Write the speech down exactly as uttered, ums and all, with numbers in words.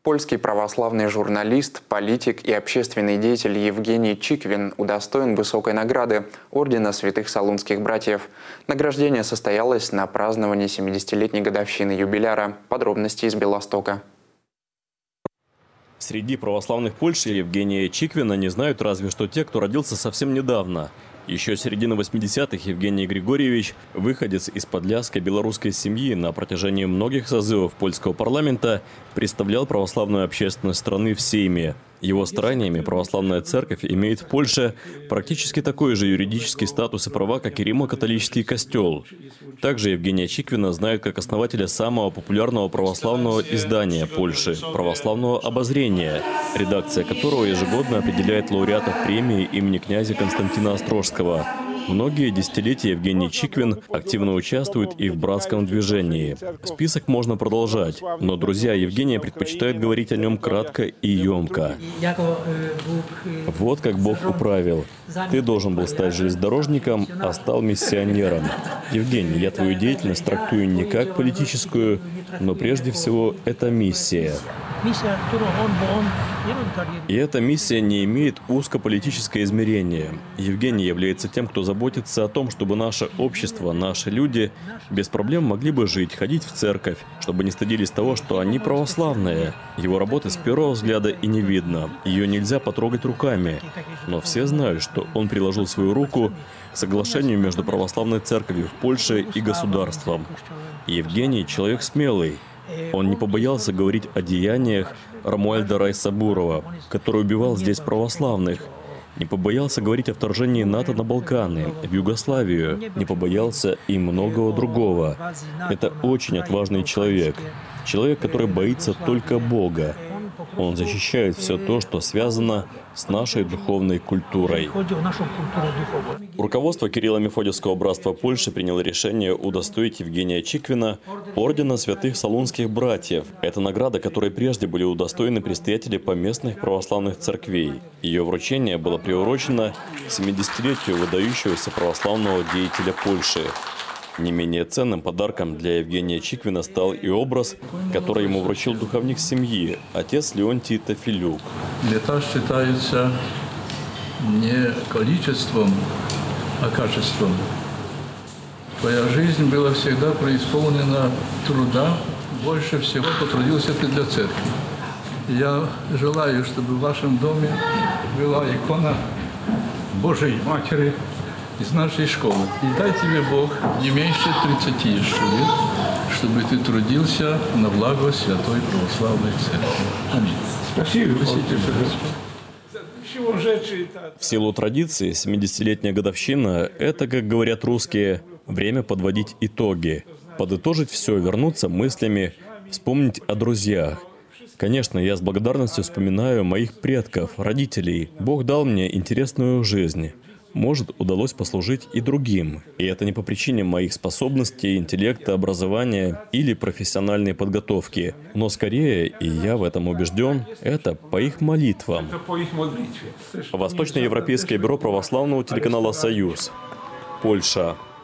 Польский православный журналист, политик и общественный деятель Евгений Чиквин удостоен высокой награды Ордена Святых Солунских Братьев. Награждение состоялось на праздновании семидесятилетней годовщины юбиляра. Подробности из Белостока. Среди православных Польши Евгения Чиквина не знают разве что те, кто родился совсем недавно. Еще с середины восьмидесятых Евгений Григорьевич, выходец из подляской белорусской семьи, на протяжении многих созывов польского парламента представлял православную общественность страны в Сейме. Его стараниями православная церковь имеет в Польше практически такой же юридический статус и права, как и римо-католический костел. Также Евгения Чиквина знают как основателя самого популярного православного издания Польши – «Православного обозрения», редакция которого ежегодно определяет лауреатов премии имени князя Константина Острожского. Многие десятилетия Евгений Чиквин активно участвует и в братском движении. Список можно продолжать, но друзья Евгения предпочитают говорить о нем кратко и емко. Вот как Бог управил. Ты должен был стать железнодорожником, а стал миссионером. Евгений, я твою деятельность трактую не как политическую, но прежде всего это миссия. И эта миссия не имеет узкополитическое измерение. Евгений является тем, кто заботится о том, чтобы наше общество, наши люди без проблем могли бы жить, ходить в церковь, чтобы не стыдились того, что они православные. Его работы с первого взгляда и не видно. Ее нельзя потрогать руками. Но все знают, что он приложил свою руку к соглашению между православной церковью в Польше и государством. Евгений – человек смелый. Он не побоялся говорить о деяниях Ромуальда Райсабурова, который убивал здесь православных. Не побоялся говорить о вторжении НАТО на Балканы, в Югославию. Не побоялся и многого другого. Это очень отважный человек. Человек, который боится только Бога. Он защищает все то, что связано с нашей духовной культурой. Руководство Кирилло-Мефодиевского братства Польши приняло решение удостоить Евгения Чиквина Ордена Святых Солунских Братьев. Это награда, которой прежде были удостоены предстоятели поместных православных церквей. Ее вручение было приурочено семидесятилетию выдающегося православного деятеля Польши. Не менее ценным подарком для Евгения Чиквина стал и образ, который ему вручил духовник семьи, отец Леонтий Тафилюк. Лета считаются не количеством, а качеством. Твоя жизнь была всегда преисполнена труда, больше всего потрудился ты для церкви. Я желаю, чтобы в вашем доме была икона Божьей Матери из нашей школы. И дай тебе Бог не меньше тридцати еще лет, чтобы ты трудился на благо Святой Православной Церкви. Аминь. Спасибо. В силу традиции, семидесятилетняя годовщина – это, как говорят русские, время подводить итоги. Подытожить все, вернуться мыслями, вспомнить о друзьях. Конечно, я с благодарностью вспоминаю моих предков, родителей. Бог дал мне интересную жизнь. Может, удалось послужить и другим. И это не по причине моих способностей, интеллекта, образования или профессиональной подготовки. Но скорее, и я в этом убежден, это по их молитвам. Восточноевропейское бюро православного телеканала «Союз». Польша.